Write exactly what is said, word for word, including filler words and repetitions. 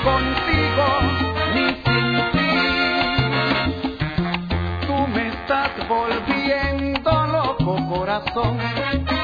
contigo ni sin ti. Tú me estás volviendo loco, corazón.